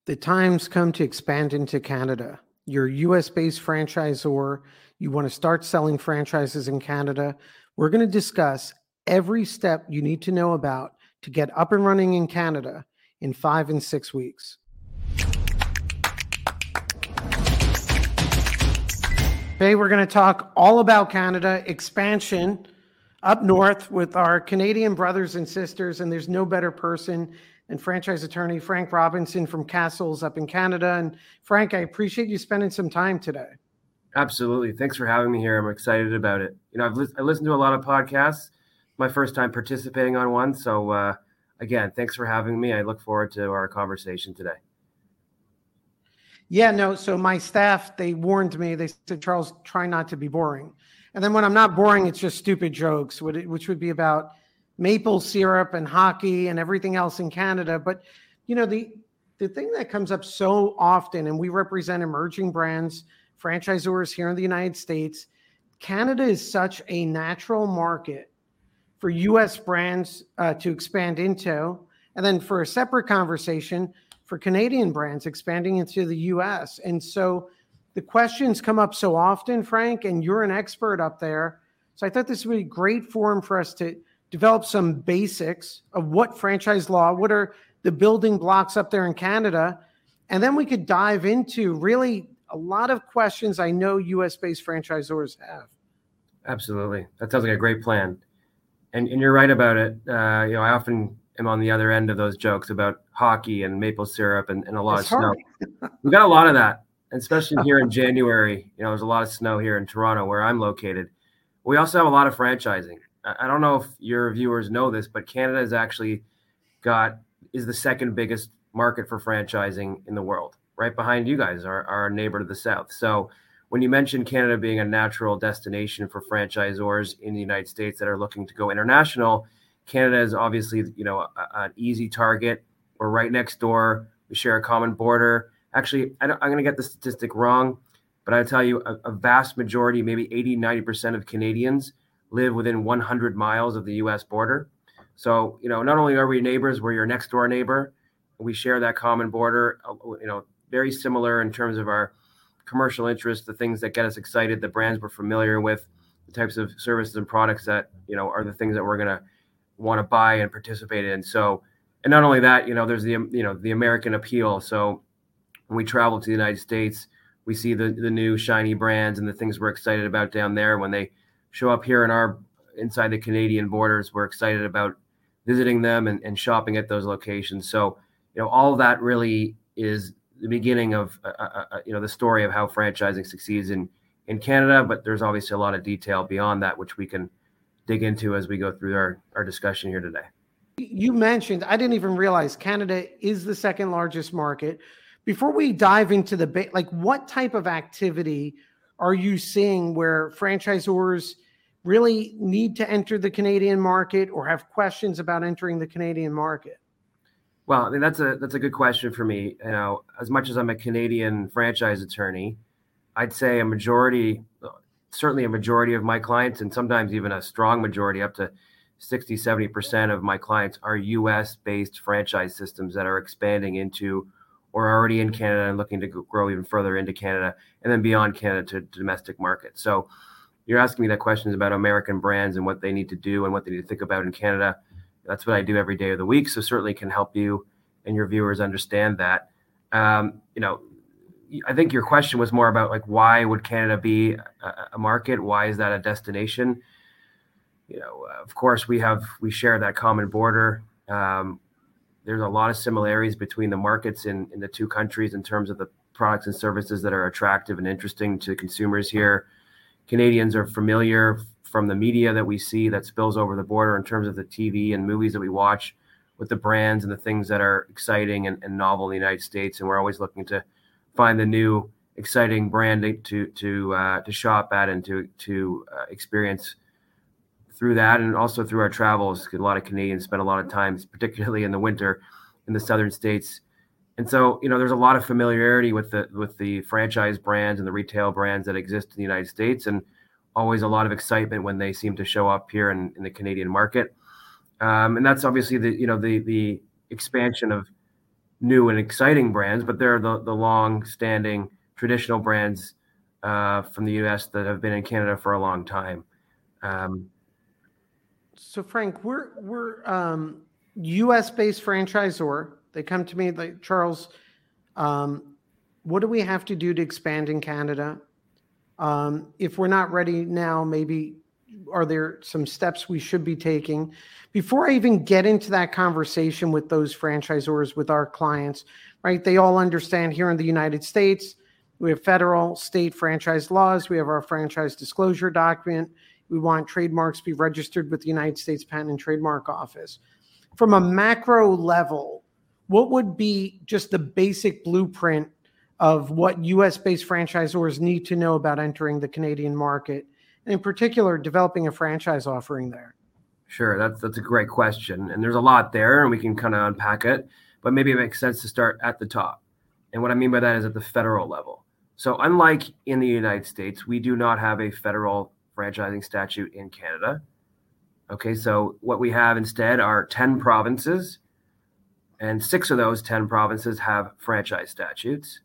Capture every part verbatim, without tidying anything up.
The time's come to expand into Canada. You're a U S-based franchisor. You want to start selling franchises in Canada. We're going to discuss every step you need to know about to get up and running in Canada in five and six weeks. Today, we're going to talk all about Canada, expansion up north with our Canadian brothers and sisters, and there's no better person than franchise attorney Frank Robinson from Castles up in Canada. And Frank, I appreciate you spending some time today. Absolutely. Thanks for having me here. I'm excited about it. You know, I've li- I listened to a lot of podcasts. My first time participating on one. So uh, again, thanks for having me. I look forward to our conversation today. Yeah, no. So my staff, they warned me. They said, Charles, try not to be boring. And then when I'm not boring, it's just stupid jokes, which would be about maple syrup and hockey and everything else in Canada. But, you know, the, the thing that comes up so often, and we represent emerging brands, franchisors here in the United States, Canada is such a natural market for U S brands uh, to expand into. And then for a separate conversation, for Canadian brands expanding into the U S. And so the questions come up so often, Frank, and you're an expert up there. So I thought this would be a great forum for us to develop some basics of what franchise law, what are the building blocks up there in Canada. And then we could dive into really a lot of questions I know U S-based franchisors have. Absolutely. That sounds like a great plan. And and you're right about it. Uh, you know, I often am on the other end of those jokes about hockey and maple syrup and, and a lot It's of hard. snow. We've got a lot of that, especially here in January. You know, there's a lot of snow here in Toronto where I'm located. We also have a lot of franchising. I, I don't know if your viewers know this, but Canada has actually got is the second biggest market for franchising in the world, right behind you guys, our, our neighbor to the south. So when you mention Canada being a natural destination for franchisors in the United States that are looking to go international, Canada is obviously, you know, a, an easy target. We're right next door. We share a common border. Actually, I don't, I'm going to get the statistic wrong, but I tell you, a, a vast majority, maybe eighty, ninety percent of Canadians live within one hundred miles of the U S border. So, you know, not only are we neighbors, we're your next door neighbor. We share that common border, you know, very similar in terms of our commercial interests, the things that get us excited, the brands we're familiar with, the types of services and products that, you know, are the things that we're going to want to buy and participate in. So, and not only that, you know, there's the, you know, the American appeal. So when we travel to the United States, we see the, the new shiny brands and the things we're excited about down there. When they show up here in our, inside the Canadian borders, we're excited about visiting them and, and shopping at those locations. So, you know, all of that really is the beginning of, uh, uh, you know, the story of how franchising succeeds in, in Canada, but there's obviously a lot of detail beyond that, which we can dig into as we go through our, our discussion here today. You mentioned, I didn't even realize Canada is the second largest market. Before we dive into the, like, what type of activity are you seeing where franchisors really need to enter the Canadian market or have questions about entering the Canadian market? Well, I mean, that's a that's a good question for me. You know, as much as I'm a Canadian franchise attorney, I'd say a majority, certainly a majority of my clients, and sometimes even a strong majority, up to sixty, seventy percent of my clients are U S-based franchise systems that are expanding into or are already in Canada and looking to grow even further into Canada and then beyond Canada to domestic markets. So you're asking me that questions about American brands and what they need to do and what they need to think about in Canada. That's what I do every day of the week. So certainly can help you and your viewers understand that. Um, you know, I think your question was more about, like, why would Canada be a, a market? Why is that a destination? You know, of course, we have we share that common border. Um, there's a lot of similarities between the markets in, in the two countries in terms of the products and services that are attractive and interesting to consumers here. Canadians are familiar from the media that we see that spills over the border in terms of the T V and movies that we watch with the brands and the things that are exciting and, and novel in the United States. And we're always looking to find the new exciting brand to to uh, to shop at and to to uh, experience through that, and also through our travels. A lot of Canadians spend a lot of time, particularly in the winter, in the southern states. And so, you know, there's a lot of familiarity with the with the franchise brands and the retail brands that exist in the United States, and always a lot of excitement when they seem to show up here in, in the Canadian market. Um, and that's obviously the, you know, the, the expansion of new and exciting brands, but they're the, the long-standing traditional brands uh, from the U S that have been in Canada for a long time. Um, so Frank, we're we're um, U S-based franchisor. They come to me like, Charles, um, what do we have to do to expand in Canada? Um, if we're not ready now, maybe are there some steps we should be taking? Before I even get into that conversation with those franchisors, with our clients, right? They all understand here in the United States, we have federal, state franchise laws. We have our franchise disclosure document. We want trademarks to be registered with the United States Patent and Trademark Office. From a macro level, what would be just the basic blueprint of what U S-based franchisors need to know about entering the Canadian market, and in particular, developing a franchise offering there? Sure, that's that's a great question, and there's a lot there, and we can kind of unpack it. But maybe it makes sense to start at the top, and what I mean by that is at the federal level. So, unlike in the United States, we do not have a federal franchising statute in Canada. Okay, so what we have instead are ten provinces, and six of those ten provinces have franchise statutes.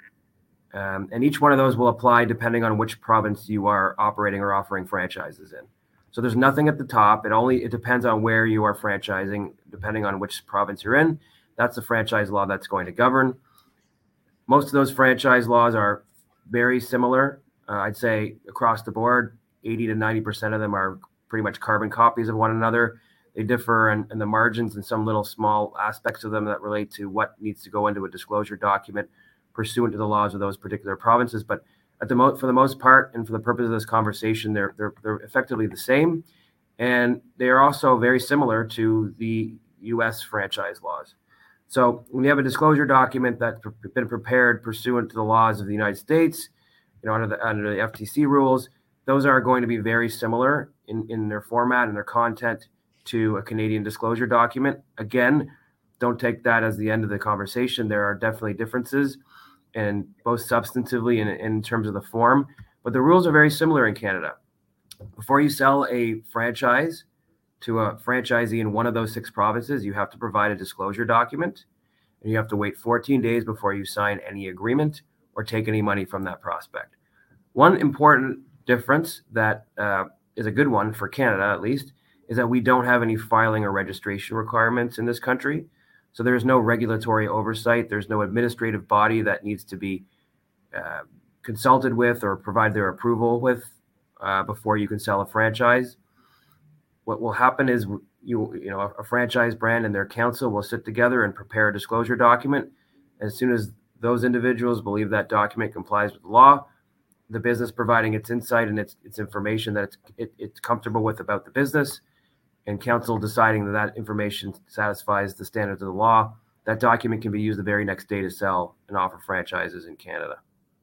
Um, and each one of those will apply depending on which province you are operating or offering franchises in. So there's nothing at the top. It only it depends on where you are franchising, depending on which province you're in. That's the franchise law that's going to govern. Most of those franchise laws are very similar. Uh, I'd say across the board, eighty to ninety percent of them are pretty much carbon copies of one another. They differ in, in the margins and some little small aspects of them that relate to what needs to go into a disclosure document pursuant to the laws of those particular provinces. But at the mo- for the most part, and for the purpose of this conversation, they're, they're, they're effectively the same. And they are also very similar to the U S franchise laws. So when you have a disclosure document that's been prepared pursuant to the laws of the United States, you know, under the, under the F T C rules, those are going to be very similar in, in their format and their content to a Canadian disclosure document. Again, don't take that as the end of the conversation. There are definitely differences, and both substantively and in terms of the form, but the rules are very similar in Canada. Before you sell a franchise to a franchisee in one of those six provinces, you have to provide a disclosure document, and you have to wait fourteen days before you sign any agreement or take any money from that prospect. One important difference that uh, is a good one for Canada, at least, is that we don't have any filing or registration requirements in this country. So there's no regulatory oversight. There's no administrative body that needs to be uh, consulted with or provide their approval with uh, before you can sell a franchise. What will happen is you, you know, a, a franchise brand and their counsel will sit together and prepare a disclosure document. As soon as those individuals believe that document complies with the law, the business providing its insight and its its information that it's it, it's comfortable with about the business, and counsel deciding that that information satisfies the standards of the law, that document can be used the very next day to sell and offer franchises in Canada.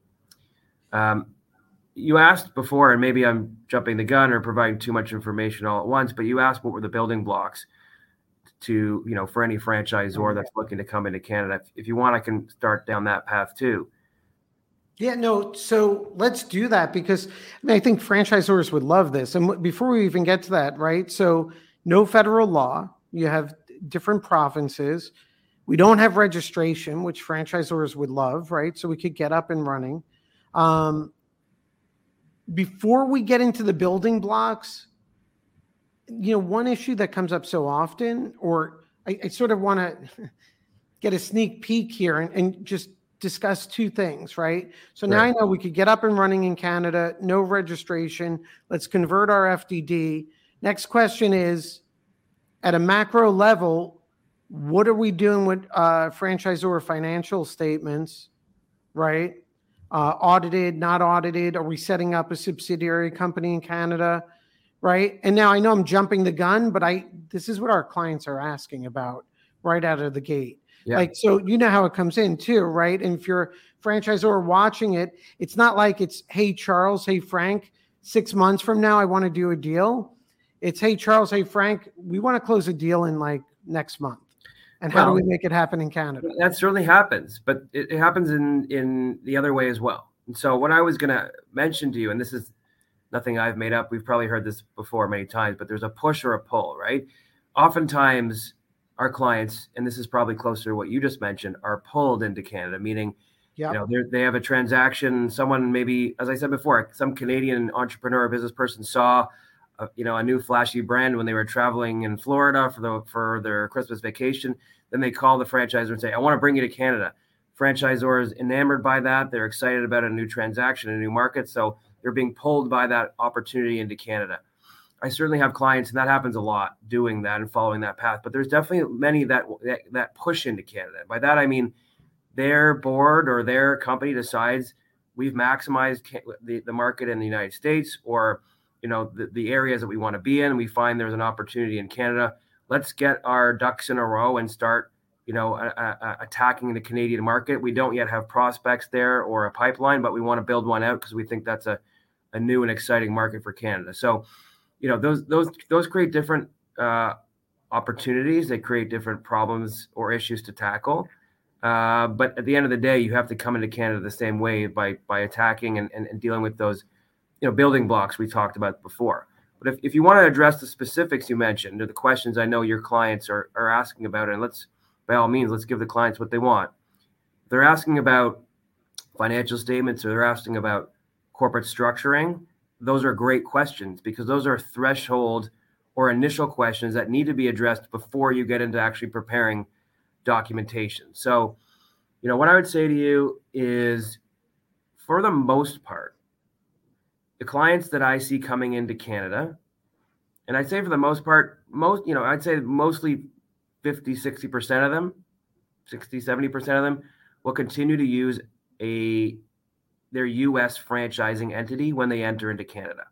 Um, you asked before, and maybe I'm jumping the gun or providing too much information all at once, but you asked what were the building blocks to, you know, for any franchisor that's looking to come into Canada. If, if you want, I can start down that path too. Yeah, no, so let's do that, because I mean, I think franchisors would love this. And before we even get to that, right? So no federal law, you have different provinces. We don't have registration, which franchisors would love, right? So we could get up and running. Um, before we get into the building blocks, you know, one issue that comes up so often, or I, I sort of want to get a sneak peek here and, and just discuss two things, right? So now right. I know we could get up and running in Canada, no registration. Let's convert our F D D. Next question is, at a macro level, what are we doing with uh, franchisor financial statements, right? Uh, audited, not audited? Are we setting up a subsidiary company in Canada, right? And now I know I'm jumping the gun, but I this is what our clients are asking about right out of the gate. Yeah. Like, so you know how it comes in too, right? And if you're a franchisor watching it, it's not like it's, hey, Charles, hey, Frank, six months from now, I want to do a deal. It's, hey, Charles, hey, Frank, we want to close a deal in like next month. And how well, do we make it happen in Canada? That certainly happens, but it, it happens in, in the other way as well. And so what I was going to mention to you, and this is nothing I've made up, we've probably heard this before many times, but there's a push or a pull, right? Oftentimes, our clients, and this is probably closer to what you just mentioned, are pulled into Canada, meaning, Yep. you know, they have a transaction. Someone maybe, as I said before, some Canadian entrepreneur or business person saw, a, you know, a new flashy brand when they were traveling in Florida for the for their Christmas vacation. Then they call the franchisor and say, "I want to bring you to Canada." Franchisor is enamored by that. They're excited about a new transaction, a new market, so they're being pulled by that opportunity into Canada. I certainly have clients, and that happens a lot, doing that and following that path. But there's definitely many that that, that push into Canada. By that I mean, their board or their company decides we've maximized the, the market in the United States, or, you know, the, the areas that we want to be in. We find there's an opportunity in Canada. Let's get our ducks in a row and start, you know, a, a, attacking the Canadian market. We don't yet have prospects there or a pipeline, but we want to build one out because we think that's a, a new and exciting market for Canada. So, you know, those those those create different uh, opportunities. They create different problems or issues to tackle. Uh, but at the end of the day, you have to come into Canada the same way by by attacking and, and, and dealing with those, you know, building blocks we talked about before. But if, if you want to address the specifics you mentioned, or the questions I know your clients are, are asking about, and let's, by all means, let's give the clients what they want. They're asking about financial statements, or they're asking about corporate structuring. Those are great questions, because those are threshold or initial questions that need to be addressed before you get into actually preparing documentation. So, you know, what I would say to you is, for the most part, the clients that I see coming into Canada, and I'd say for the most part, most, you know, I'd say mostly fifty, sixty percent of them, sixty, seventy percent of them will continue to use a their U S franchising entity when they enter into Canada.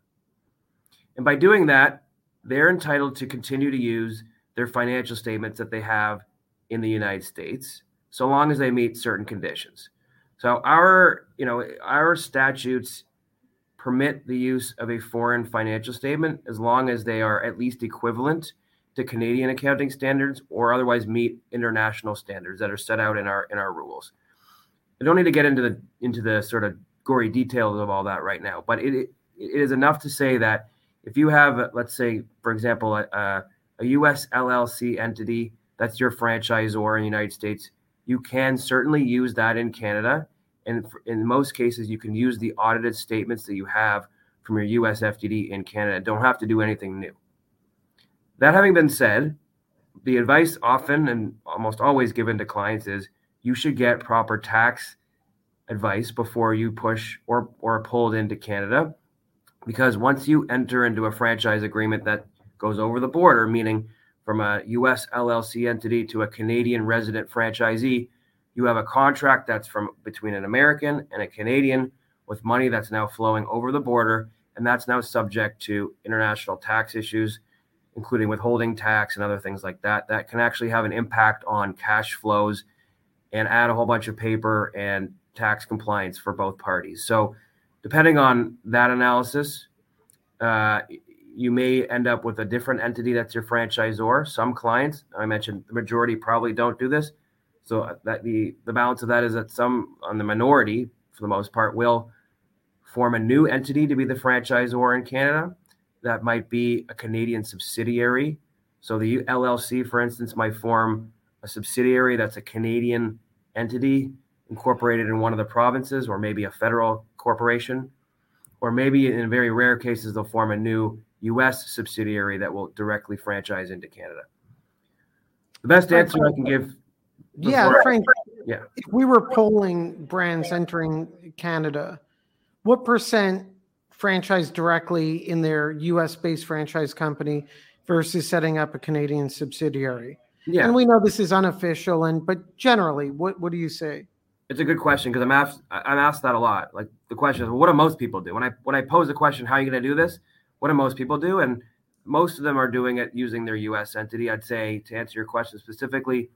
And by doing that, they're entitled to continue to use their financial statements that they have in the United States, so long as they meet certain conditions. So our, you know, our statutes permit the use of a foreign financial statement as long as they are at least equivalent to Canadian accounting standards, or otherwise meet international standards that are set out in our in our rules. I don't need to get into the into the sort of gory details of all that right now, but it it is enough to say that if you have, let's say, for example, a, a U S L L C entity that's your franchisor in the United States, you can certainly use that in Canada. And in most cases, you can use the audited statements that you have from your U S F D D in Canada. Don't have to do anything new. That having been said, the advice often and almost always given to clients is you should get proper tax advice before you push or, or are pulled into Canada. Because once you enter into a franchise agreement that goes over the border, meaning from a U S L L C entity to a Canadian resident franchisee, you have a contract that's from between an American and a Canadian, with money that's now flowing over the border, and that's now subject to international tax issues, including withholding tax and other things like that, that can actually have an impact on cash flows and add a whole bunch of paper and tax compliance for both parties. So depending on that analysis, uh, you may end up with a different entity that's your franchisor. Some clients, I mentioned the majority probably don't do this. So that the, the balance of that is that some, on the minority, for the most part, will form a new entity to be the franchisor in Canada. That might be a Canadian subsidiary. So the L L C, for instance, might form a subsidiary that's a Canadian entity incorporated in one of the provinces, or maybe a federal corporation. Or maybe in very rare cases, they'll form a new U S subsidiary that will directly franchise into Canada. The best answer I can give. Yeah, Frank, yeah. If we were polling brands entering Canada, what percent franchise directly in their U S-based franchise company versus setting up a Canadian subsidiary? Yeah. And we know this is unofficial, and but generally, what, what do you say? It's a good question, because I'm asked I'm asked that a lot. Like, the question is, well, what do most people do? When I when I pose the question, how are you going to do this? What do most people do? And most of them are doing it using their U S entity. I'd say, to answer your question specifically,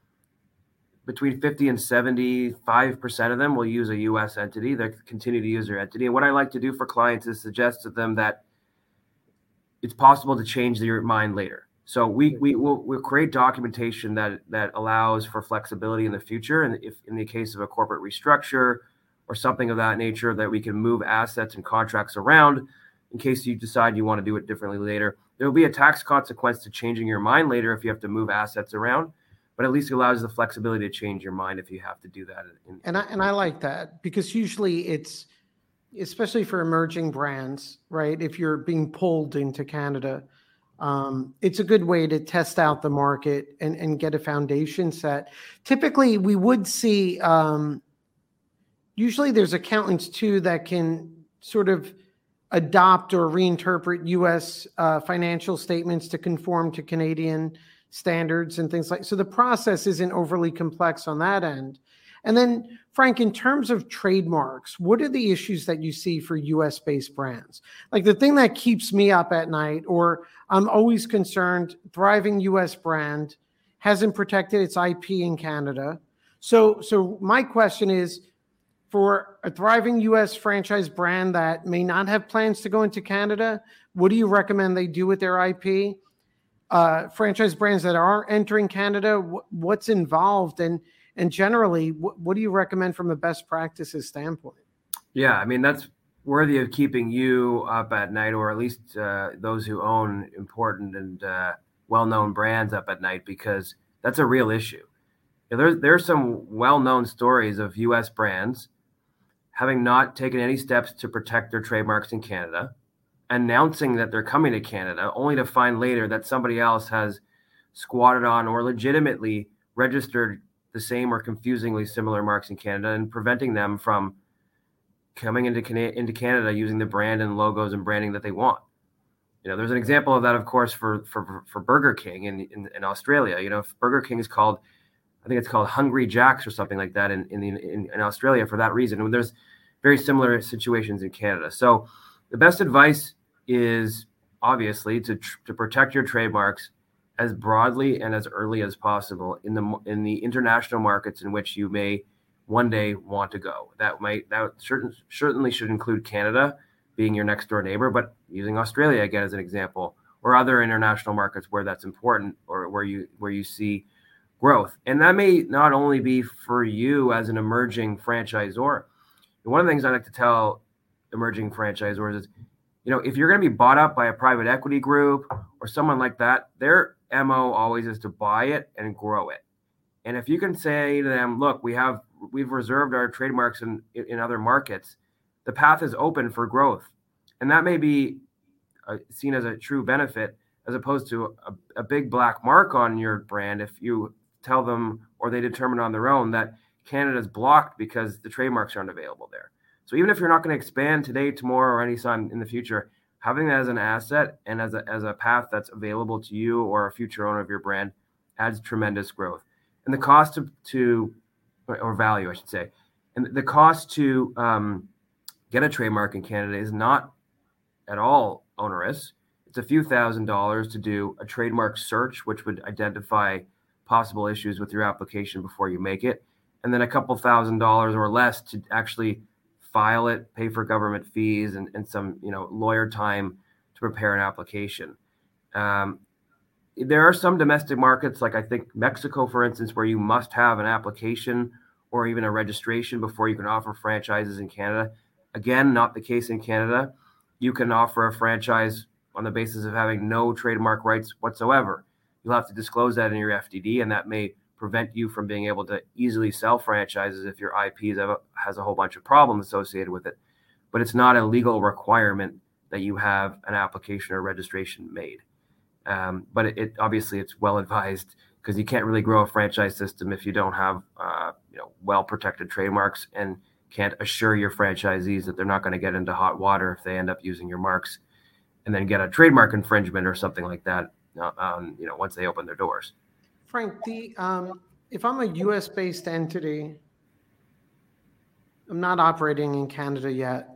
between fifty and seventy-five percent of them will use a U S entity. They continue to use their entity. And what I like to do for clients is suggest to them that it's possible to change their mind later. So we we will we'll create documentation that that allows for flexibility in the future. And if in the case of a corporate restructure or something of that nature, that we can move assets and contracts around in case you decide you want to do it differently later. there'll be a tax consequence to changing your mind later if you have to move assets around, but at least it allows the flexibility to change your mind if you have to do that. In, and I and I like that, because usually it's, especially for emerging brands, right? If you're being pulled into Canada, um, it's a good way to test out the market and, and get a foundation set. Typically, we would see, um, usually there's accountants too that can sort of adopt or reinterpret U S uh, financial statements to conform to Canadian standards and things like, so the process isn't overly complex on that end. And then, Frank, in terms of trademarks, what are the issues that you see for U S based brands? Like the thing that keeps me up at night, or I'm always concerned, thriving U S brand hasn't protected its I P in Canada. So, so my question is, for a thriving U S franchise brand that may not have plans to go into Canada, what do you recommend they do with their I P? Uh, franchise brands that are entering Canada, wh- what's involved? And And generally, what, what do you recommend from a best practices standpoint? Yeah, I mean, that's worthy of keeping you up at night, or at least uh, those who own important and uh, well-known brands up at night, because that's a real issue. You know, there's there's some well-known stories of U S brands having not taken any steps to protect their trademarks in Canada, announcing that they're coming to Canada, only to find later that somebody else has squatted on or legitimately registered the same or confusingly similar marks in Canada, and preventing them from coming into Canada, into Canada using the brand and logos and branding that they want. You know, there's an example of that, of course, for for, for Burger King in, in, in Australia. You know, if Burger King is called, I think it's called Hungry Jack's or something like that in in, in, in Australia for that reason. And there's very similar situations in Canada. So the best advice is obviously to to protect your trademarks as broadly and as early as possible in the in the international markets in which you may one day want to go. That might that certain certainly should include Canada being your next door neighbor, but using Australia again as an example, or other international markets where that's important, or where you where you see growth. And that may not only be for you as an emerging franchisor. One of the things I like to tell emerging franchisors is, you know, if you're going to be bought up by a private equity group or someone like that, their M O always is to buy it and grow it. And if you can say to them, look, we have we've reserved our trademarks in, in other markets, the path is open for growth. And that may be uh, seen as a true benefit, as opposed to a, a big black mark on your brand if you tell them, or they determine on their own, that Canada's blocked because the trademarks aren't available there. So even if you're not going to expand today, tomorrow, or any time in the future, having that as an asset and as a, as a path that's available to you or a future owner of your brand adds tremendous growth. And the cost to, to or value, I should say, and the cost to um, get a trademark in Canada is not at all onerous. It's a few thousand dollars to do a trademark search, which would identify possible issues with your application before you make it, and then a couple thousand dollars or less to actually file it, pay for government fees, and, and some, you know, lawyer time to prepare an application. Um, there are some domestic markets, like I think Mexico, for instance, where you must have an application or even a registration before you can offer franchises in Canada. Again, not the case in Canada. You can offer a franchise on the basis of having no trademark rights whatsoever. You'll have to disclose that in your F D D, and that may prevent you from being able to easily sell franchises if your I P has a whole bunch of problems associated with it. But it's not a legal requirement that you have an application or registration made. Um, but it, it obviously it's well advised, because you can't really grow a franchise system if you don't have uh, you know well protected trademarks, and can't assure your franchisees that they're not going to get into hot water if they end up using your marks and then get a trademark infringement or something like that. Uh, um, you know, once they open their doors. Frank, the um, if I'm a U S based entity, I'm not operating in Canada yet.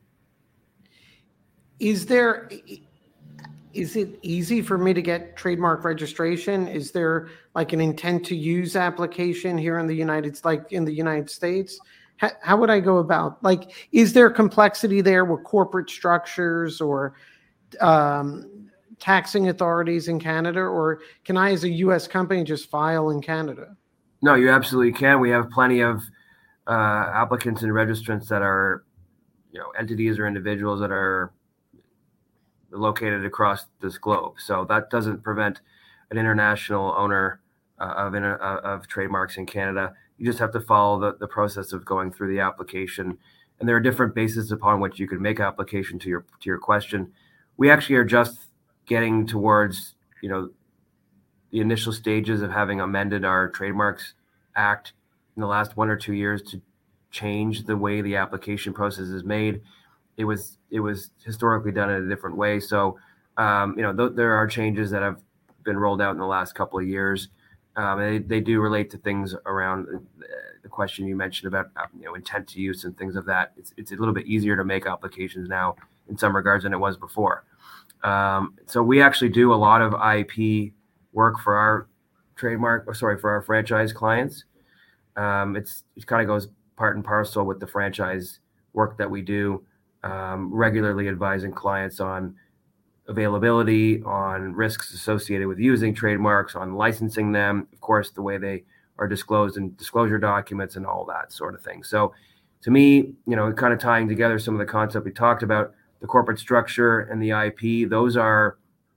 Is there, is it easy for me to get trademark registration? Is there like an intent to use application here in the United, like in the United States? How, how would I go about, like, is there complexity there with corporate structures or um, taxing authorities in Canada, or can I, as a U S company, just file in Canada? No, you absolutely can. We have plenty of uh, applicants and registrants that are, you know, entities or individuals that are located across this globe. So that doesn't prevent an international owner uh, of, uh, of trademarks in Canada. You just have to follow the, the process of going through the application. And there are different bases upon which you can make application to your to your question. We actually are just getting towards, you know, the initial stages of having amended our Trademarks Act in the last one or two years to change the way the application process is made. It was it was historically done in a different way. So, um, you know, th- there are changes that have been rolled out in the last couple of years. Um, they, they do relate to things around the question you mentioned about, you know, intent to use and things of that. It's it's a little bit easier to make applications now in some regards than it was before. Um, so we actually do a lot of I P work for our trademark, or sorry, for our franchise clients. Um, it's it kind of goes part and parcel with the franchise work that we do, um, regularly advising clients on availability, on risks associated with using trademarks, on licensing them, of course, the way they are disclosed in disclosure documents and all that sort of thing. So to me, you know, kind of tying together some of the concept we talked about, the corporate structure and the I P, those are,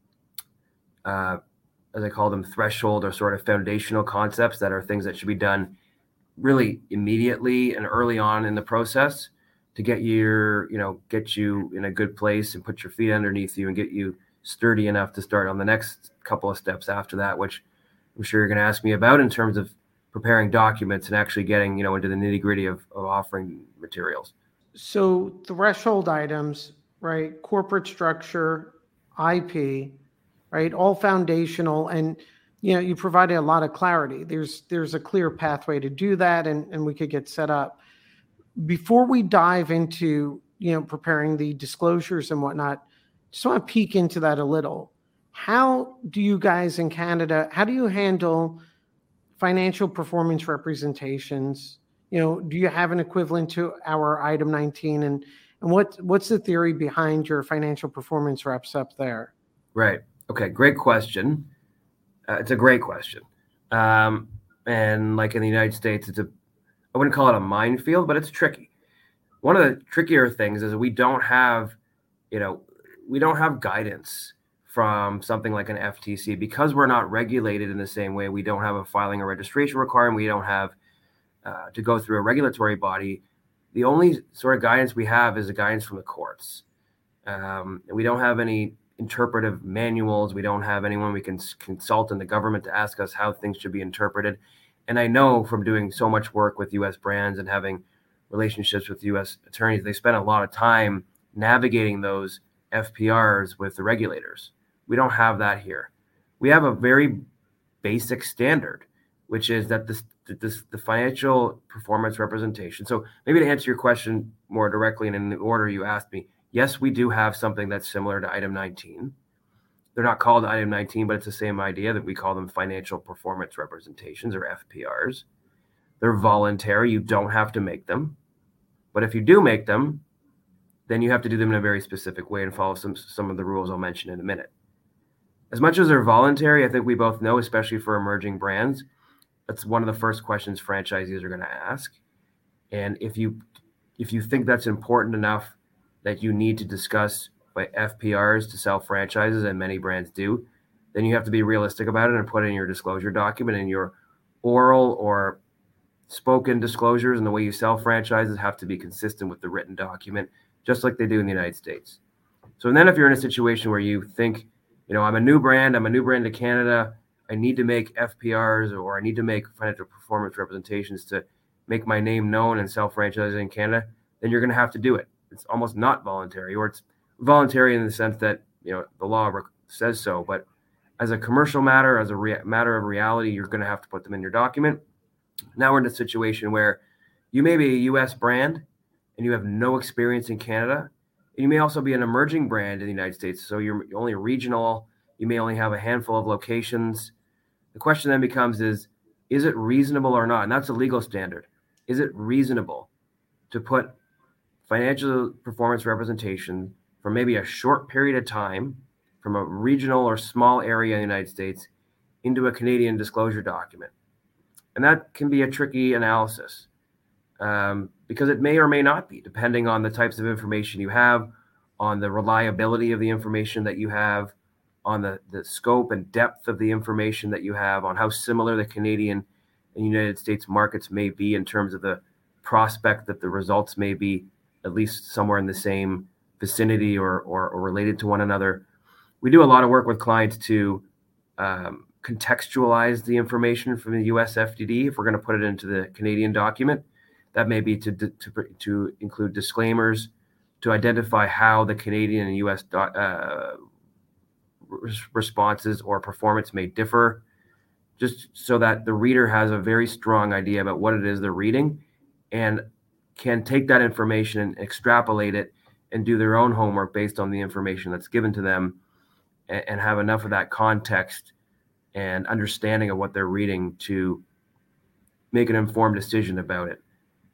uh, as I call them, threshold or sort of foundational concepts that are things that should be done really immediately and early on in the process to get your, you know, get you in a good place and put your feet underneath you and get you sturdy enough to start on the next couple of steps after that, which I'm sure you're going to ask me about in terms of preparing documents and actually getting, you know, into the nitty gritty of, of offering materials. So threshold items, right? Corporate structure, I P, right? All foundational. And, you know, you provided a lot of clarity. There's, there's a clear pathway to do that, and, and we could get set up. Before we dive into, you know, preparing the disclosures and whatnot, just want to peek into that a little. How do you guys in Canada, how do you handle financial performance representations? You know, do you have an equivalent to our item nineteen? And, and what, what's the theory behind your financial performance reps up there? Right. Okay. Great question. Uh, it's a great question. Um, and like in the United States, it's a, I wouldn't call it a minefield, but it's tricky. One of the trickier things is we don't have, you know, we don't have guidance from something like an F T C because we're not regulated in the same way. We don't have a filing or registration requirement. We don't have uh, to go through a regulatory body. The only sort of guidance we have is a guidance from the courts. Um, and we don't have any interpretive manuals. We don't have anyone we can consult in the government to ask us how things should be interpreted. And I know from doing so much work with U S brands and having relationships with U S attorneys, they spend a lot of time navigating those F P Rs with the regulators. We don't have that here. We have a very basic standard, which is that this, this the financial performance representation. So maybe to answer your question more directly and in the order you asked me, yes, we do have something that's similar to item nineteen. They're not called item nineteen, but it's the same idea that we call them financial performance representations, or F P Rs. They're voluntary. You don't have to make them. But if you do make them, then you have to do them in a very specific way and follow some, some of the rules I'll mention in a minute. As much as they're voluntary, I think we both know, especially for emerging brands, that's one of the first questions franchisees are going to ask. And if you if you think that's important enough that you need to discuss by F P Rs to sell franchises, and many brands do, then you have to be realistic about it and put it in your disclosure document, and your oral or spoken disclosures and the way you sell franchises have to be consistent with the written document, just like they do in the United States. So then if you're in a situation where you think, you know, I'm a new brand, I'm a new brand to Canada, I need to make F P Rs or I need to make financial performance representations to make my name known and sell franchises in Canada, then you're going to have to do it. It's almost not voluntary, or it's voluntary in the sense that, you know, the law says so. But as a commercial matter, as a re- matter of reality, you're going to have to put them in your document. Now we're in a situation where you may be a U S brand and you have no experience in Canada. You may also be an emerging brand in the United States. So you're only regional. You may only have a handful of locations. The question then becomes is, is it reasonable or not? And that's a legal standard. Is it reasonable to put financial performance representation for maybe a short period of time from a regional or small area in the United States into a Canadian disclosure document? And that can be a tricky analysis um, because it may or may not be, depending on the types of information you have on the reliability of the information that you have, on the, the scope and depth of the information that you have, on how similar the Canadian and United States markets may be in terms of the prospect that the results may be at least somewhere in the same vicinity or, or, or related to one another. We do a lot of work with clients to um, contextualize the information from the U S F D D if we're going to put it into the Canadian document. That may be to, to, to include disclaimers, to identify how the Canadian and U S do, uh, responses or performance may differ, just so that the reader has a very strong idea about what it is they're reading and can take that information and extrapolate it and do their own homework based on the information that's given to them, and, and have enough of that context and understanding of what they're reading to make an informed decision about it.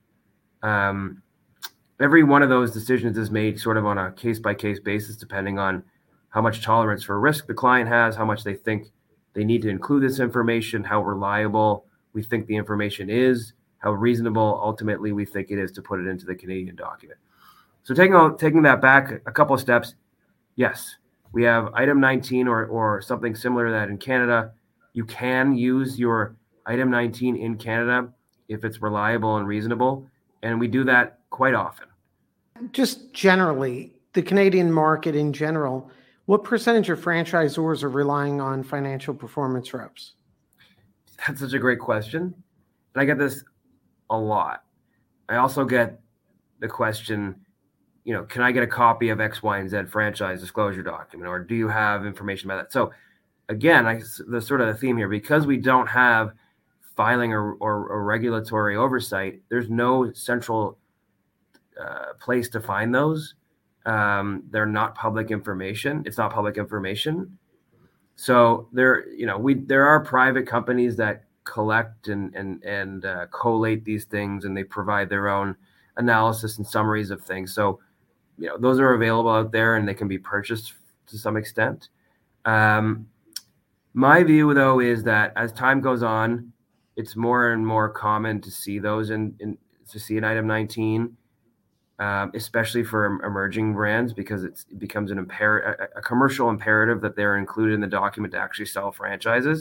Um, every one of those decisions is made sort of on a case-by-case basis, depending on how much tolerance for risk the client has, how much they think they need to include this information, how reliable we think the information is, how reasonable ultimately we think it is to put it into the Canadian document. So taking all, taking that back a couple of steps, yes, we have item nineteen or, or something similar to that in Canada. You can use your item nineteen in Canada if it's reliable and reasonable, and we do that quite often. Just generally, the Canadian market in general, what percentage of franchisors are relying on financial performance reps? That's such a great question. And I get this a lot. I also get the question, you know, can I get a copy of X, Y, and Z franchise disclosure document, or do you have information about that? So again, I, the sort of the theme here, because we don't have filing or, or, or regulatory oversight, there's no central uh, place to find those. Um, they're not public information. It's not public information. So there, you know, we there are private companies that collect and and and uh, collate these things, and they provide their own analysis and summaries of things. So, you know, those are available out there, and they can be purchased to some extent. Um, my view, though, is that as time goes on, it's more and more common to see those in, in to see an item nineteen. Um, especially for emerging brands, because it's, it becomes an imper- a, a commercial imperative that they're included in the document to actually sell franchises.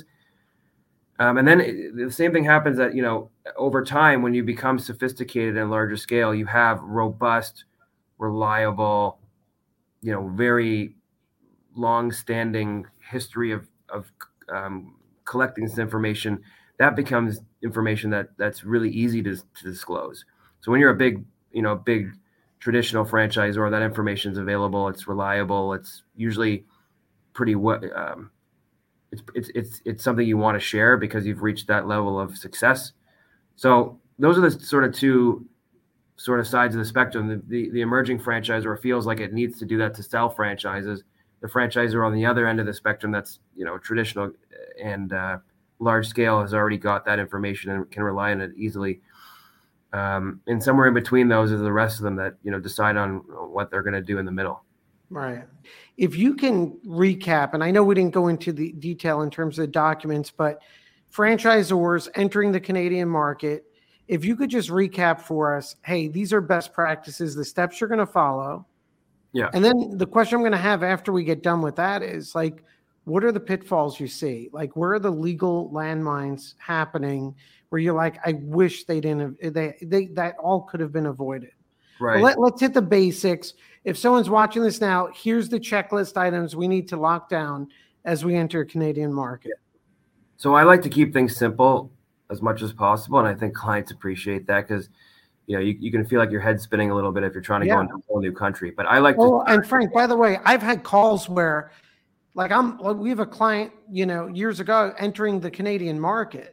Um, and then it, the same thing happens that, you know, over time, when you become sophisticated and larger scale, you have robust, reliable, you know, very long-standing history of, of um, collecting this information. That becomes information that that's really easy to, to disclose. So when you're a big, you know, big traditional franchisor, that information is available. It's reliable. It's usually pretty well. Um, it's it's it's it's something you want to share because you've reached that level of success. So those are the sort of two sort of sides of the spectrum. The the, the emerging franchisor feels like it needs to do that to sell franchises. The franchisor on the other end of the spectrum, that's, you know, traditional and uh, large scale, has already got that information and can rely on it easily. Um, and somewhere in between those is the rest of them that, you know, decide on what they're going to do in the middle. Right. If you can recap, and I know we didn't go into the detail in terms of the documents, but franchisors entering the Canadian market, if you could just recap for us, hey, these are best practices, the steps you're going to follow. Yeah. And then the question I'm going to have after we get done with that is, like, what are the pitfalls you see? Like, where are the legal landmines happening where you're like, I wish they didn't, they, they, that all could have been avoided. Right. Let, let's hit the basics. If someone's watching this now, here's the checklist items we need to lock down as we enter a Canadian market. So I like to keep things simple as much as possible. And I think clients appreciate that because, you know, you, you can feel like your head's spinning a little bit if you're trying to Yeah. go into a whole new country. But I like Oh, to. and Frank, by the way, I've had calls where, like, I'm, like, we have a client, you know, years ago entering the Canadian market.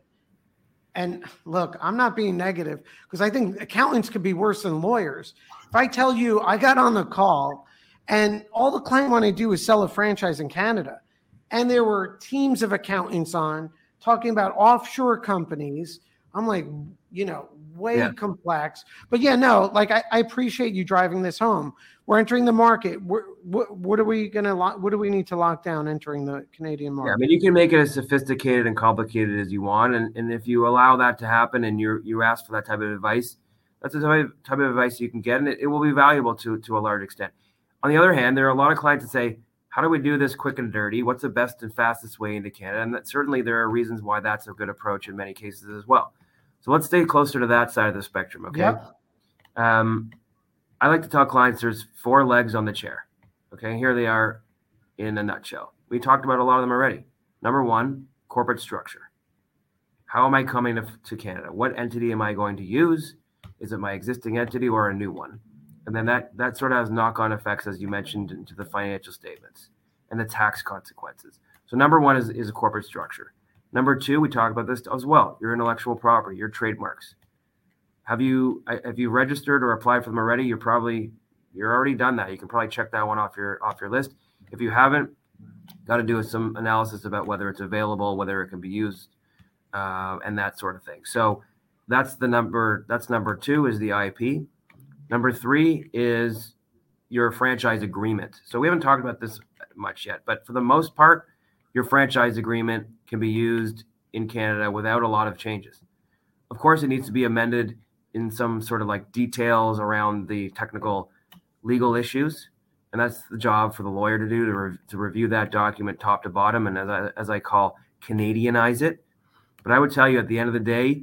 And look, I'm not being negative because I think accountants could be worse than lawyers. If I tell you I got on the call and all the client wanted to do is sell a franchise in Canada, and there were teams of accountants on talking about offshore companies, I'm like, you know, way Yeah. complex. But yeah, no, like, I, I appreciate you driving this home. We're entering the market. We're, what, what are we going to, lo- what do we need to lock down entering the Canadian market? Yeah, I mean, you can make it as sophisticated and complicated as you want, and, and if you allow that to happen, and you you ask for that type of advice, that's the type of, type of advice you can get, and it, it will be valuable to to a large extent. On the other hand, there are a lot of clients that say, how do we do this quick and dirty? What's the best and fastest way into Canada? And that certainly there are reasons why that's a good approach in many cases as well. So let's stay closer to that side of the spectrum, okay? Yep. Um, I like to tell clients there's four legs on the chair, okay? Here they are in a nutshell. We talked about a lot of them already. Number one, corporate structure. How am I coming to, to Canada? What entity am I going to use? Is it my existing entity or a new one? And then that, that sort of has knock-on effects, as you mentioned, into the financial statements and the tax consequences. So number one is, is a corporate structure. Number two, we talk about this as well, your intellectual property, your trademarks. Have you have you registered or applied for them already? You're probably, you're already done that. You can probably check that one off your off your list. If you haven't, got to do some analysis about whether it's available, whether it can be used, uh, and that sort of thing. So that's the number, that's number two is the I P. Number three is your franchise agreement. So we haven't talked about this much yet, but for the most part, your franchise agreement can be used in Canada without a lot of changes. Of course, it needs to be amended in some sort of like details around the technical legal issues. And that's the job for the lawyer to do, to, re- to review that document top to bottom. And as I, as I call, Canadianize it. But I would tell you at the end of the day,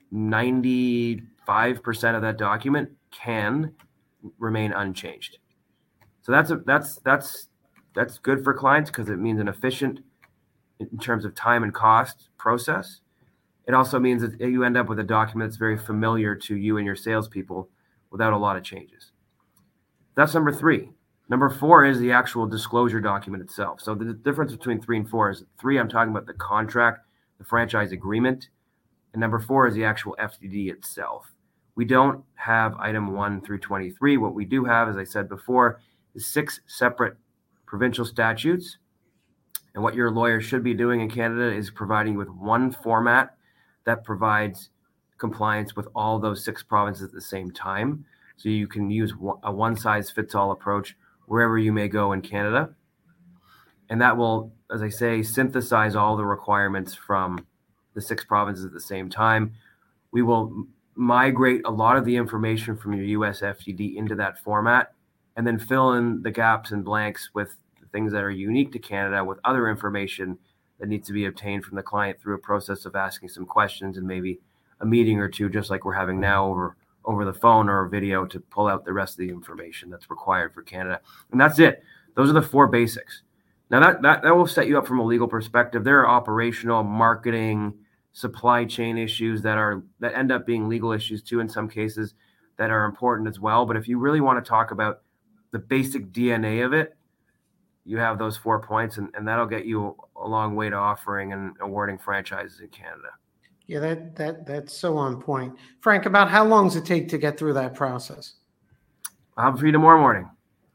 ninety-five percent of that document can remain unchanged. So that's a, that's that's that's good for clients because it means an efficient, in terms of time and cost, process. It also means that you end up with a document that's very familiar to you and your salespeople without a lot of changes. That's number three. Number four is the actual disclosure document itself. So the difference between three and four is three, I'm talking about the contract, the franchise agreement, and number four is the actual F D D itself. We don't have item one through twenty-three. What we do have, as I said before, is six separate provincial statutes. And what your lawyer should be doing in Canada is providing you with one format that provides compliance with all those six provinces at the same time. So you can use a one-size-fits-all approach wherever you may go in Canada. And that will, as I say, synthesize all the requirements from the six provinces at the same time. We will migrate a lot of the information from your U S F D D into that format and then fill in the gaps and blanks with things that are unique to Canada with other information that needs to be obtained from the client through a process of asking some questions and maybe a meeting or two, just like we're having now over, over the phone or a video to pull out the rest of the information that's required for Canada. And that's it. Those are the four basics. Now that, that, that will set you up from a legal perspective. There are operational, marketing, supply chain issues that are, that end up being legal issues too, in some cases that are important as well. But if you really want to talk about the basic D N A of it, you have those four points, and, and that'll get you a long way to offering and awarding franchises in Canada. Yeah, that that that's so on point. Frank, about how long does it take to get through that process? I'll have it for you tomorrow morning.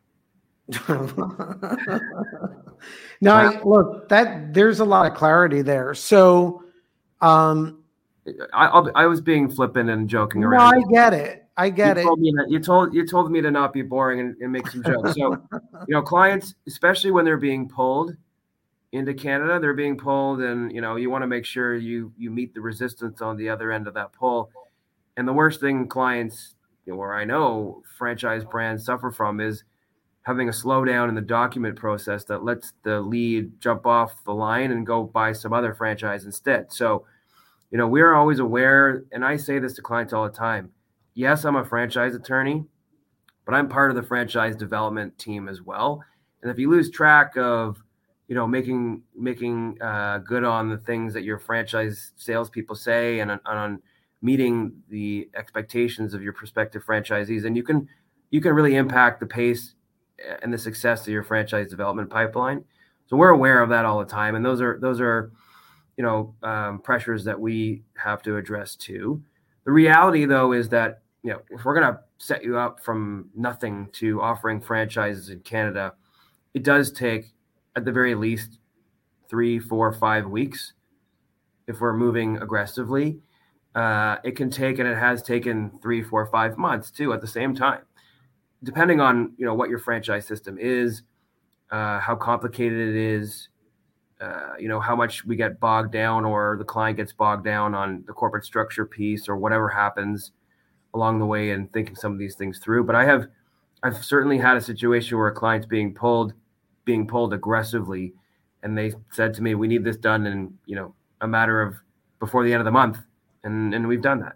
No, I, look, that there's a lot of clarity there. So, um, I I'll, I was being flippant and joking no, around. I get it. I get you it. Told me that, you told you told me to not be boring and, and make some jokes. So, you know, clients, especially when they're being pulled into Canada, they're being pulled, and you know, you want to make sure you you meet the resistance on the other end of that pull. And the worst thing clients, you know, where I know franchise brands suffer from is having a slowdown in the document process that lets the lead jump off the line and go buy some other franchise instead. So, you know, we're always aware, and I say this to clients all the time. Yes, I'm a franchise attorney, but I'm part of the franchise development team as well. And if you lose track of, you know, making making uh, good on the things that your franchise salespeople say and on, on meeting the expectations of your prospective franchisees, and you can you can really impact the pace and the success of your franchise development pipeline. So we're aware of that all the time, and those are those are, you know, um, pressures that we have to address too. The reality, though, is that, you know, if we're going to set you up from nothing to offering franchises in Canada, it does take, at the very least, three, four, five weeks if we're moving aggressively. Uh, it can take, and it has taken three, four, five months too at the same time, depending on, you know, what your franchise system is, uh, how complicated it is, uh, you know, how much we get bogged down or the client gets bogged down on the corporate structure piece or whatever happens along the way and thinking some of these things through. But I have, I've certainly had a situation where a client's being pulled, being pulled aggressively, and they said to me, "We need this done in, you know, a matter of before the end of the month," and and we've done that.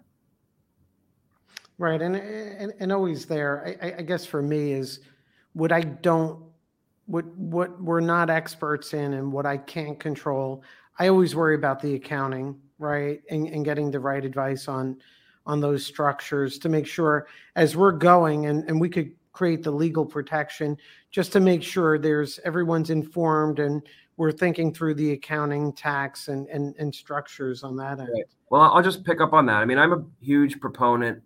Right, and and, and always there. I, I guess for me is what I don't, what what we're not experts in, and what I can't control. I always worry about the accounting, right, and, and getting the right advice on on those structures to make sure as we're going, and and we could create the legal protection just to make sure there's everyone's informed and we're thinking through the accounting, tax, and and, and structures on that end. Right. Well, I'll just pick up on that. I mean, I'm a huge proponent,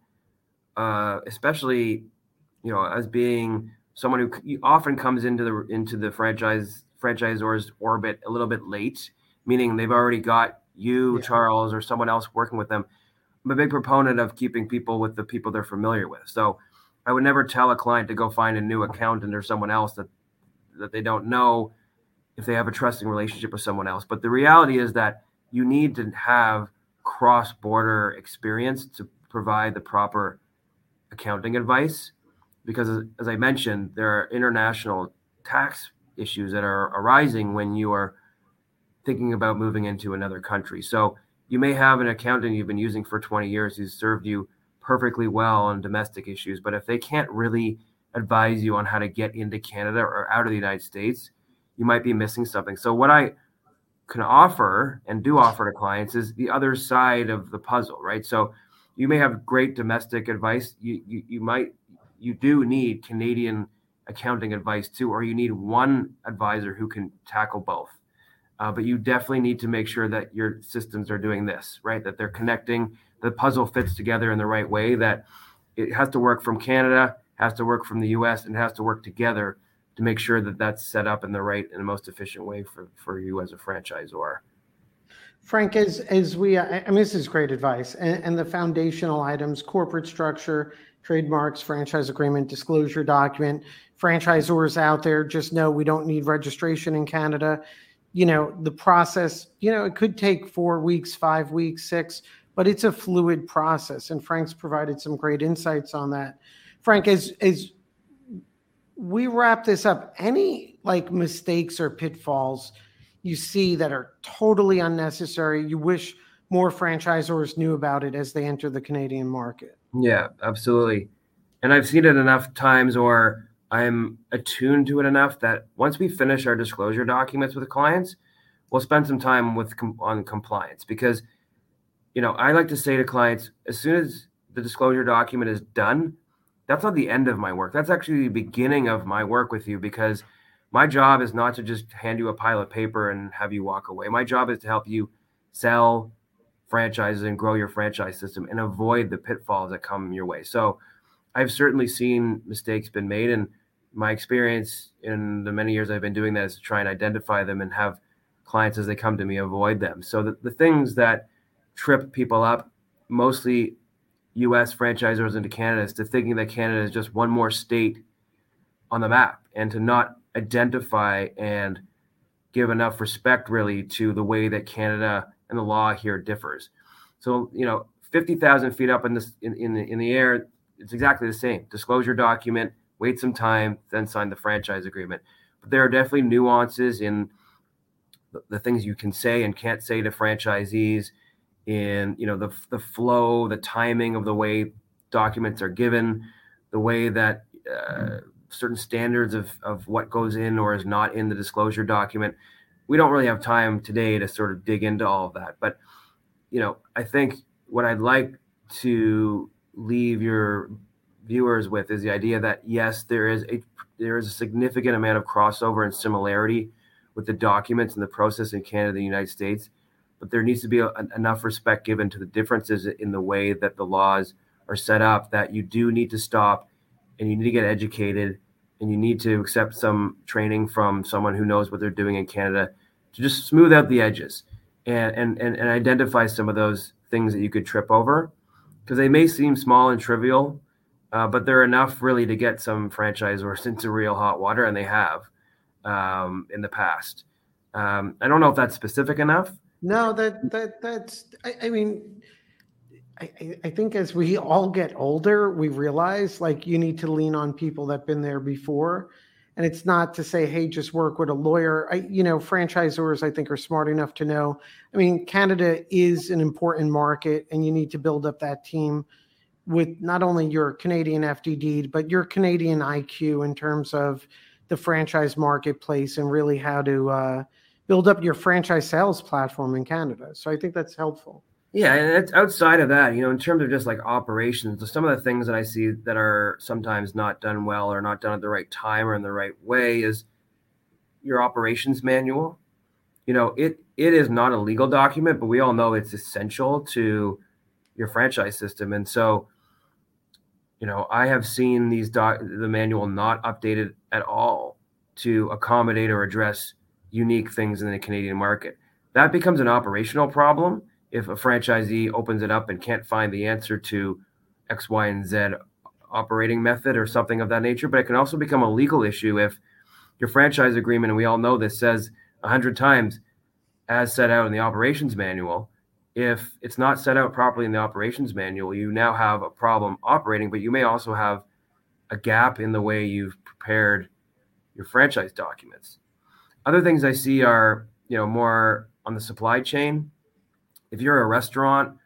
uh, especially, you know, as being someone who often comes into the into the franchise franchisor's orbit a little bit late, meaning they've already got you, yeah. Charles, or someone else working with them. I'm a big proponent of keeping people with the people they're familiar with. So I would never tell a client to go find a new accountant or someone else that that they don't know if they have a trusting relationship with someone else. But the reality is that you need to have cross-border experience to provide the proper accounting advice, because as I mentioned, there are international tax issues that are arising when you are thinking about moving into another country. So you may have an accountant you've been using for twenty years who's served you perfectly well on domestic issues, but if they can't really advise you on how to get into Canada or out of the United States, you might be missing something. So what I can offer and do offer to clients is the other side of the puzzle, right? So you may have great domestic advice. You, you, you might, you do need Canadian accounting advice too, or you need one advisor who can tackle both. Uh, but you definitely need to make sure that your systems are doing this, right? That they're connecting, the puzzle fits together in the right way, that it has to work from Canada, has to work from the U S, and has to work together to make sure that that's set up in the right and the most efficient way for, for you as a franchisor. Frank, as as we, I mean, this is great advice, and, and the foundational items: corporate structure, trademarks, franchise agreement, disclosure document. Franchisors out there, just know we don't need registration in Canada. You know, the process, you know, it could take four weeks, five weeks, six, but it's a fluid process. And Frank's provided some great insights on that. Frank, as as we wrap this up, any like mistakes or pitfalls you see that are totally unnecessary, you wish more franchisors knew about it as they enter the Canadian market? Yeah, absolutely. And I've seen it enough times, or I'm attuned to it enough that once we finish our disclosure documents with the clients, we'll spend some time with com- on compliance, because, you know, I like to say to clients, as soon as the disclosure document is done, that's not the end of my work. That's actually the beginning of my work with you, because my job is not to just hand you a pile of paper and have you walk away. My job is to help you sell franchises and grow your franchise system and avoid the pitfalls that come your way. So I've certainly seen mistakes been made, and my experience in the many years I've been doing that is to try and identify them and have clients, as they come to me, avoid them. So the, the things that trip people up, mostly U S franchisors into Canada, is to thinking that Canada is just one more state on the map, and to not identify and give enough respect really to the way that Canada and the law here differs. So, you know, fifty thousand feet up in this in, in the in the air, it's exactly the same. Disclosure document, wait some time, then sign the franchise agreement. But there are definitely nuances in the, the things you can say and can't say to franchisees, in, you know, the the flow, the timing of the way documents are given, the way that uh, certain standards of, of what goes in or is not in the disclosure document. We don't really have time today to sort of dig into all of that. But, you know, I think what I'd like to leave your viewers with is the idea that, yes, there is a there is a significant amount of crossover and similarity with the documents and the process in Canada and the United States, but there needs to be a, enough respect given to the differences in the way that the laws are set up, that you do need to stop and you need to get educated, and you need to accept some training from someone who knows what they're doing in Canada to just smooth out the edges and and and, and identify some of those things that you could trip over, because they may seem small and trivial, uh, but they're enough really to get some franchisors into real hot water, and they have um, in the past. Um, I don't know if that's specific enough. No, that that that's. I, I mean, I, I I think as we all get older, we realize like you need to lean on people that've been there before. And it's not to say, hey, just work with a lawyer. I, you know, franchisors, I think, are smart enough to know. I mean, Canada is an important market, and you need to build up that team with not only your Canadian F D D, but your Canadian I Q in terms of the franchise marketplace and really how to uh, build up your franchise sales platform in Canada. So I think that's helpful. Yeah, and it's outside of that, you know, in terms of just like operations, some of the things that I see that are sometimes not done well or not done at the right time or in the right way is your operations manual. You know, it it is not a legal document, but we all know it's essential to your franchise system. And so, you know, I have seen these doc the manual not updated at all to accommodate or address unique things in the Canadian market. That becomes an operational problem if a franchisee opens it up and can't find the answer to X, Y, and Z operating method or something of that nature. But it can also become a legal issue if your franchise agreement, and we all know this, says a hundred times as set out in the operations manual. If it's not set out properly in the operations manual, you now have a problem operating, but you may also have a gap in the way you've prepared your franchise documents. Other things I see are, you know, more on the supply chain. If you're a restaurant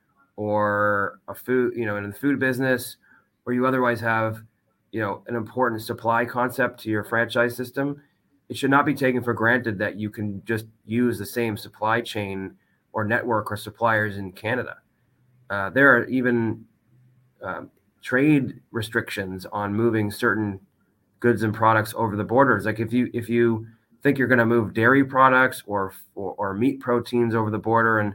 or a food, you know, in the food business, or you otherwise have, you know, an important supply concept to your franchise system, it should not be taken for granted that you can just use the same supply chain or network or suppliers in Canada. Uh, there are even um, trade restrictions on moving certain goods and products over the borders. Like if you if you think you're going to move dairy products or, or or meat proteins over the border, and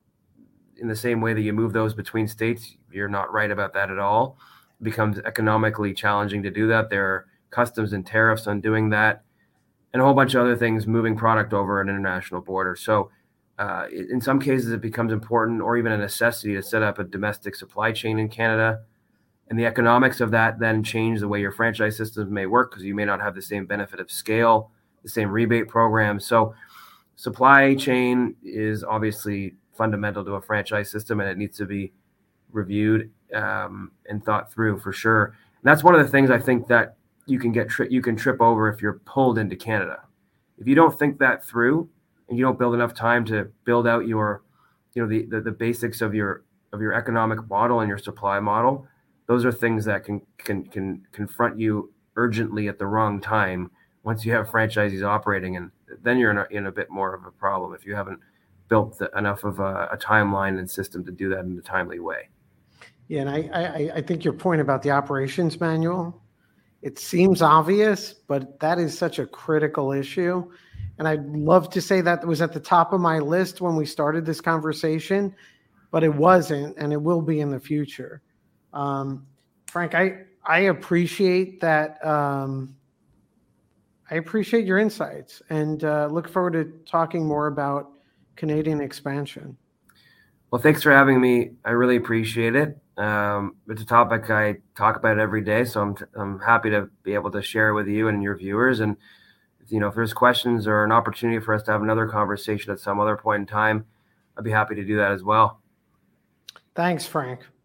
in the same way that you move those between states, you're not right about that at all. It becomes economically challenging to do that. There are customs and tariffs on doing that, and a whole bunch of other things moving product over an international border. So uh, in some cases, it becomes important or even a necessity to set up a domestic supply chain in Canada. And the economics of that then change the way your franchise systems may work, because you may not have the same benefit of scale, the same rebate program. So supply chain is obviously fundamental to a franchise system, and it needs to be reviewed um, and thought through for sure. And that's one of the things I think that you can get tri- you can trip over if you're pulled into Canada. If you don't think that through and you don't build enough time to build out your, you know, the, the the basics of your of your economic model and your supply model, those are things that can can can confront you urgently at the wrong time once you have franchisees operating, and then you're in a, in a bit more of a problem if you haven't built the, enough of a, a timeline and system to do that in a timely way. Yeah, and I, I I think your point about the operations manual, it seems obvious, but that is such a critical issue. And I'd love to say that was at the top of my list when we started this conversation, but it wasn't, and it will be in the future. Um, Frank, I, I appreciate that. Um, I appreciate your insights, and uh, look forward to talking more about Canadian expansion. Well, thanks for having me. I really appreciate it. Um, it's a topic I talk about every day, so I'm I'm happy to be able to share with you and your viewers. And you know, if there's questions or an opportunity for us to have another conversation at some other point in time, I'd be happy to do that as well. Thanks, Frank.